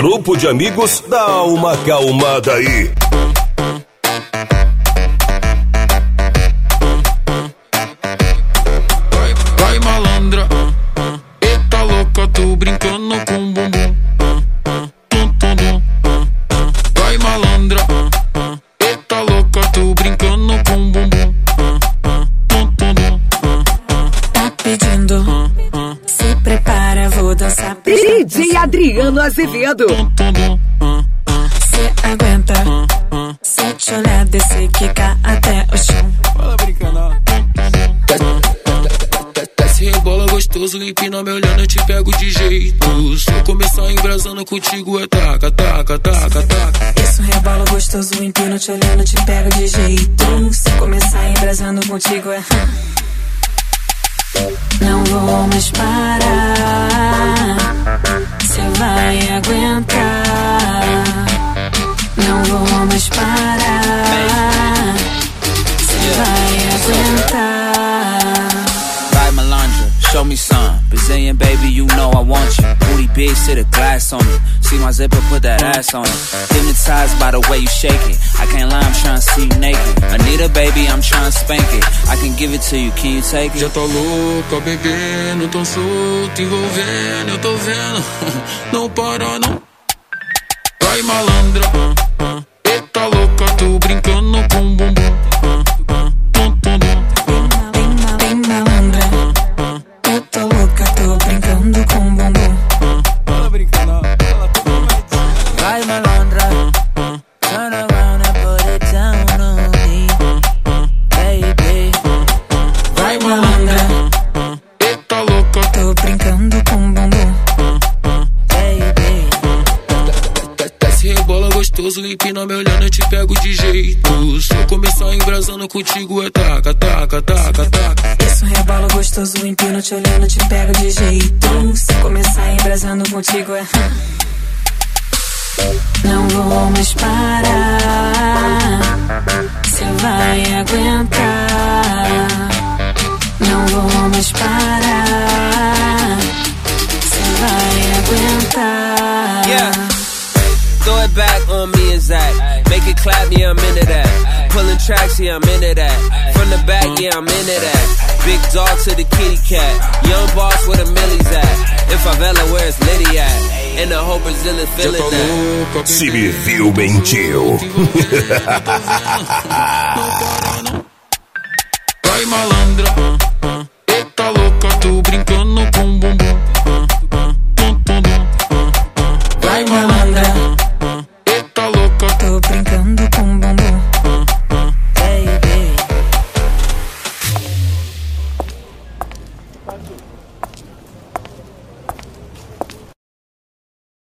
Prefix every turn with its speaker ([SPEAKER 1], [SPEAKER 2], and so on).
[SPEAKER 1] grupo de amigos, dá uma acalmada aí.
[SPEAKER 2] Vai malandra, eita louca, tô brincando com bumbum. Vai malandra, eita louca, tô brincando com bumbum.
[SPEAKER 3] Tá pedindo, se prepara, vou dançar.
[SPEAKER 4] DJ Adriano Azevedo.
[SPEAKER 3] Cê aguenta, se te olhar, descer, quicar até o chão.
[SPEAKER 2] Fala brincando. Desce, rebola gostoso, empina me olhando, eu te pego de jeito. Se eu começar embrasando contigo é taca, taca, taca, taca.
[SPEAKER 3] Isso, rebola gostoso, empina te olhando, te pego de jeito. Se começar embrasando contigo é... Não vou mais parar, cê vai aguentar. Não vou mais parar, cê vai aguentar.
[SPEAKER 5] Vai malandra, show me some. Brazilian baby, you know I want you. Booty big, sit a glass on it. See my zipper, put that ass on it. Hypnotized by the way you shake it. I can't lie, I'm tryna see you naked. Anita baby, I'm tryna spank it. I can give it to you, can you take it?
[SPEAKER 2] Já tá louca, bebendo, tão solto, envolvendo, eu tô vendo. Não para não. Vai malandra, eita louca, tô brincando com bumbum.
[SPEAKER 3] Bem malandra, eu tô louca, tô brincando com bumbum.
[SPEAKER 2] Fala brincando.
[SPEAKER 5] Vai malandra, turn around and put it down on me, baby.
[SPEAKER 3] Vai malandra,
[SPEAKER 2] Eita louca,
[SPEAKER 3] tô brincando com bumbum.
[SPEAKER 5] Baby.
[SPEAKER 2] desce, rebola gostoso, empina me olhando, eu te pego de jeito. Se eu começar embrasando contigo é taca, taca, taca, taca.
[SPEAKER 3] Isso, rebola gostoso, empina te olhando, te pego de jeito. Se começar embrasando contigo é... Não vou mais parar, cê vai aguentar. Não vou mais parar, cê vai aguentar.
[SPEAKER 5] Yeah. Throw it back on me and Zach. Make it clap, yeah, I'm into that. Pulling tracks, yeah, I'm into that. From the back, yeah, I'm into that. Big dog to the kitty cat. Young boss where the millies at. In favela, where it's Liddy at. And the whole Brazilian feeling that.
[SPEAKER 1] Se me viu, mentiu.
[SPEAKER 2] Vai malandra, eita louca, tô brincando com bumbum.
[SPEAKER 3] Vai malandra,
[SPEAKER 2] Eita louca,
[SPEAKER 3] tô brincando com bumbum.
[SPEAKER 5] baby.